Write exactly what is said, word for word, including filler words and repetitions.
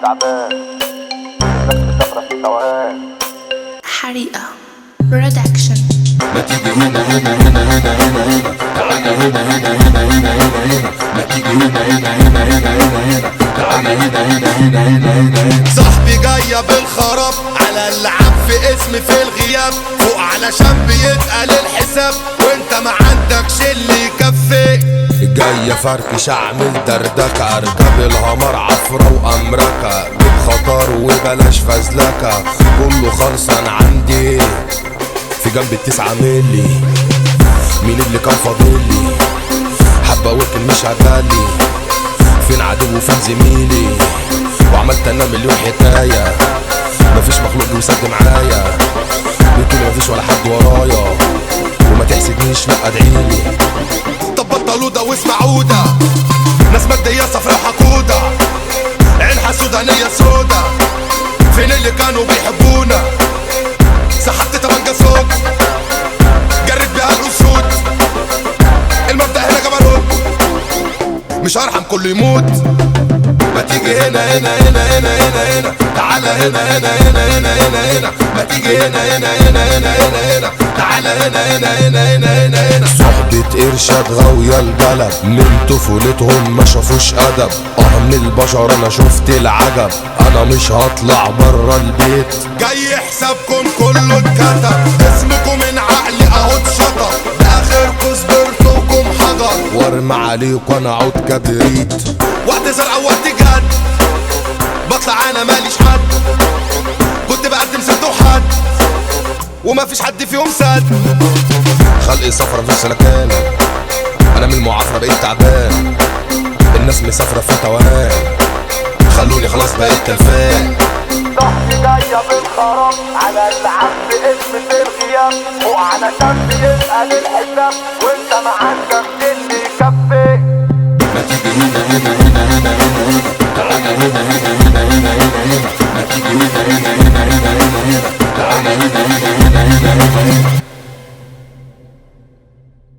تعبان الناس مسافرة في توهان. حريقة برودكشن. ما تيجي هنا هنا هنا هنا هنا هنا تعالى هنا هنا هنا هنا هنا هنا ما تيجي هنا هنا هنا هنا هنا هنا تعالى هنا هنا هنا هنا هنا هنا. صاحبي جاية بالخراب على اللعب في اسم في الغياب فوق علشان بيتقل الحساب وانت ما عندكش اللي يكفي. جاية فركش اعمل دردكة اركب الهمر عفرة وامركة بالخطر وبلاش فزلكة كله خلصان عندي في جنب التسعة ملي. مين اللي كان فاضلي حبة وركن مش هبالي فين عدو وفين زميلي وعملت انا مليون حكاية مفيش مخلوق بيسد معايا بتقولي مفيش ولا حد ورايا وما تحسدنيش لا ادعيلي. طب بطلوا ده واسمعوا ده ناس مادية صفرا وحقودة عينها سودانية سودا فين اللي كانوا بيحبونا سحبت تمانجة صوت جريت بيها الاسود المبدأ هنا جبروت مش هرحم كله يموت. ما تيجي هنا هنا هنا هنا هنا هنا تعالى هنا هنا هنا هنا هنا هنا ما تيجي هنا هنا هنا هنا هنا هنا تعالى هنا هنا هنا هنا هنا هنا. صحبة إرشاد غاوية البلد من طفولتهم ما شافوش أدب اه من البشر أنا شفت العجب أنا مش هطلع برا البيت. جاي حسابكم كله اتكتب اسمكم من عقلي أهو اتشطب آخركم صبرتكم حجر وارمى عليكم أنا عود كبريت. وقت زرع وقت جد بطلع أنا ماليش حد كنت بقدم سد وحد وما فيش حد فيهم سد. خلقي صفرة في سلكان انا من المعافرة بقيت تعبان الناس مسافرة في توهان خلوني خلاص بقيت تلفان. صاحبي جاية بالخراب على اللعب في اسم في الغياب فوق علشان بيتقل الحساب وانت ما عندكش اللي يكفي. ما تيجي هنا هنا هنا هنا